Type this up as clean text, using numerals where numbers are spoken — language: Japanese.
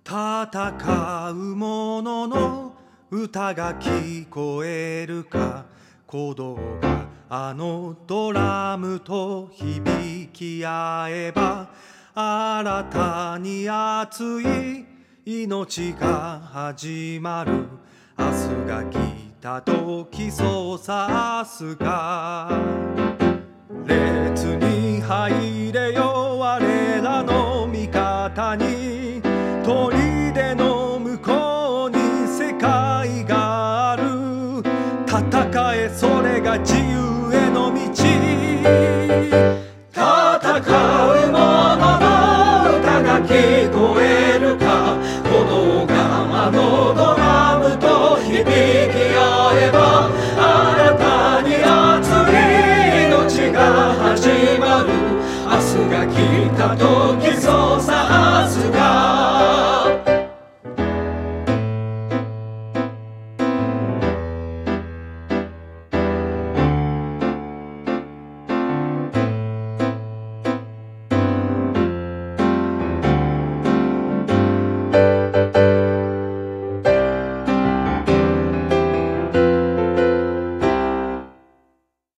戦う者の歌が聞こえるか、鼓動があのドラムと響き合えば、新たに熱い命が始まる。明日が来たと競そうさすが